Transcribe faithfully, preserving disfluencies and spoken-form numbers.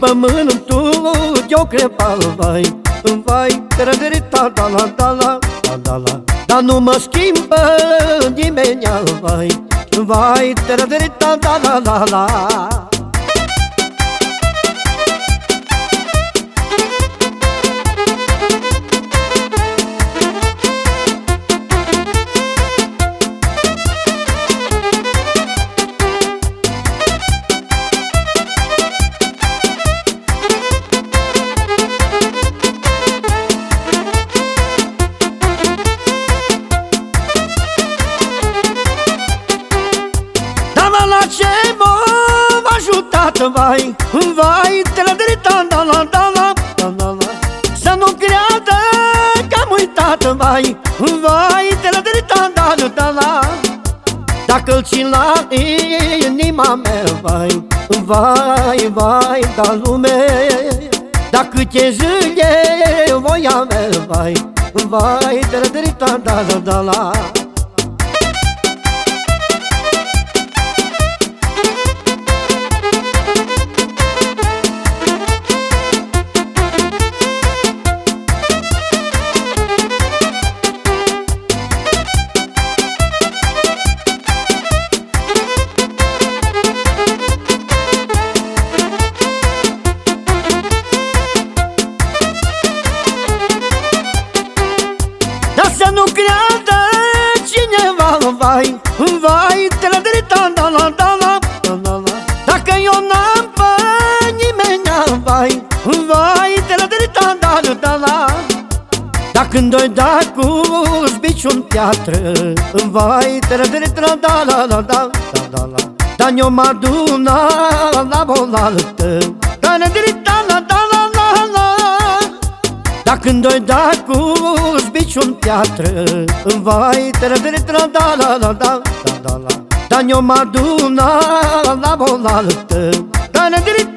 pământul eu crepa, vai, vai, trădărita, da la, da la, da da la. Dar nu mă schimbă nimeni, vai, vai, trădărita, da la, la, la. La ce m-a ajutat, vai, vai, trădărita, da la, da la, da la, la. Să nu creadă că am uitat, vai, vai, trădărita, da la, da la. Dacă-l țin la inima mea, vai, vai, vai, da lume. Dacă te zâie voia mea, vai, vai, trădărita, da la, da la. Dar să nu creadă cineva, vai, vai, trădărita, da la, da la, da la, la. Dacă eu n-am pe nimeni, vai, vai, trădărita, da la, da la. Dacă-mi doi da cu zbiciul piatră, vai, trădărita, da la, la, da, da, da, la. Dar eu mă aduna la volaltă, trădărita, la, da, la, la, la. Dacă-mi doi da cu zbiciul piatră, vai, trădărita, da la, la, da, da, da, la. Dar eu mă aduna la volaltă, trădărita.